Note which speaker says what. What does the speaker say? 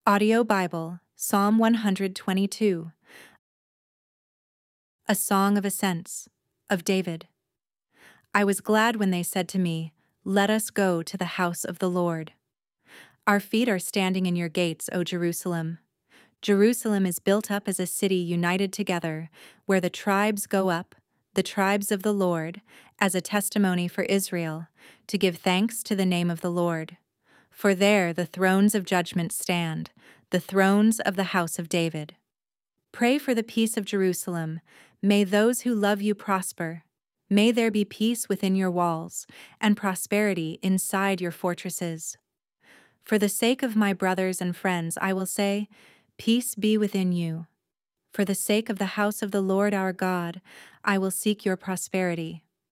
Speaker 1: Audio Bible, Psalm 122. A Song of Ascents, of David. I was glad when they said to me, "Let us go to the house of the Lord." Our feet are standing in your gates, O Jerusalem. Jerusalem is built up as a city united together, where the tribes go up, the tribes of the Lord, as a testimony for Israel, to give thanks to the name of the Lord. For there the thrones of judgment stand, the thrones of the house of David. Pray for the peace of Jerusalem. May those who love you prosper. May there be peace within your walls, and prosperity inside your fortresses. For the sake of my brothers and friends, I will say, peace be within you. For the sake of the house of the Lord our God, I will seek your prosperity.